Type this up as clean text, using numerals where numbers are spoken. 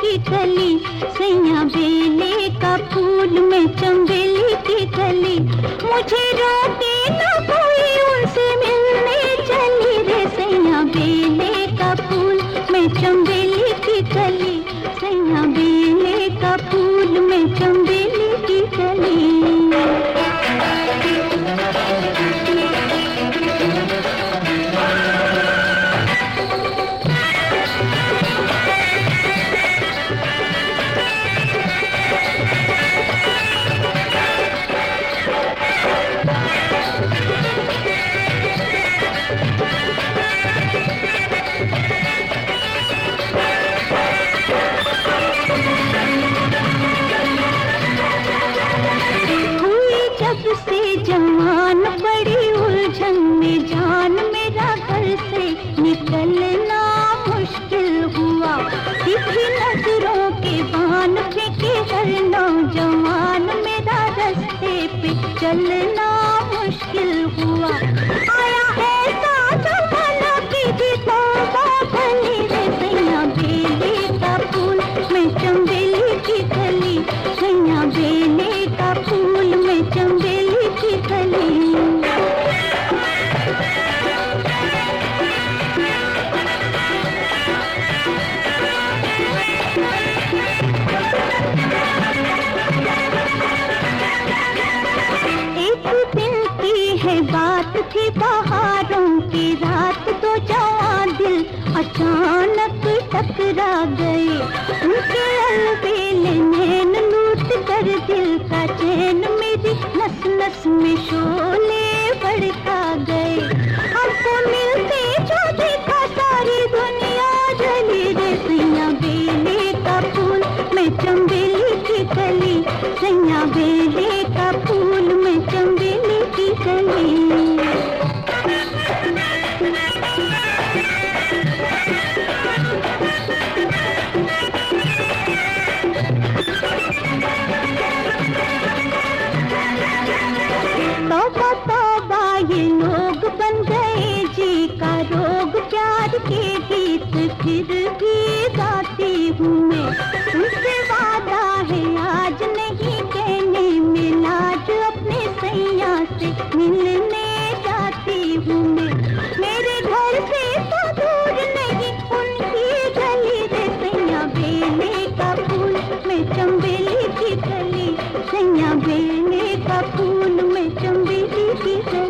की कली, सैया बेले का फूल में चंबेली की कली। मुझे रोके न कोई उनसे मिलने चली रे, सैया बेले का फूल में चंबेली की कली, सैया बेले का फूल में चंबेली की कली। से जवान बड़ी उलझन में जान, मेरा घर से निकलना मुश्किल हुआ। किसी नजरों के बान फेंके हर नौजवान, मेरा रास्ते पे चलना मुश्किल हुआ। आया ऐसा जमाना कि भी तौबा भली रे, सैया बेले का फूल में चंबेली की कली, सैया बेले का फूल में चंबेली की कली। एक दिन की है बात थी बहारों की रात, दो जवां दिल अचानक टकरा गए। उनके अलबेले नैन लूट कर दिल का चैन, मेरी नस नस में शोले भड़का गए। हमको मिलते जो देखा सारी दुनिया जली रे, सैया बेले का फूल में चंबेली की कली, सैया बेले का फूल में चंबेली की कली। तौबा तौबा ये लोग बन गए जी का रोग, प्यार के गीत फिर भी गाती हूँ मैं। उनसे वादा है आज नहीं कहने मिला, जो अपने सैया से मिलने जाती हूँ मैं। मेरे घर से तो दूर नहीं उनकी गली रे, सैया बेले का फूल में चंबेली की कली, सैया बेले का फूल में चंबेली की कली।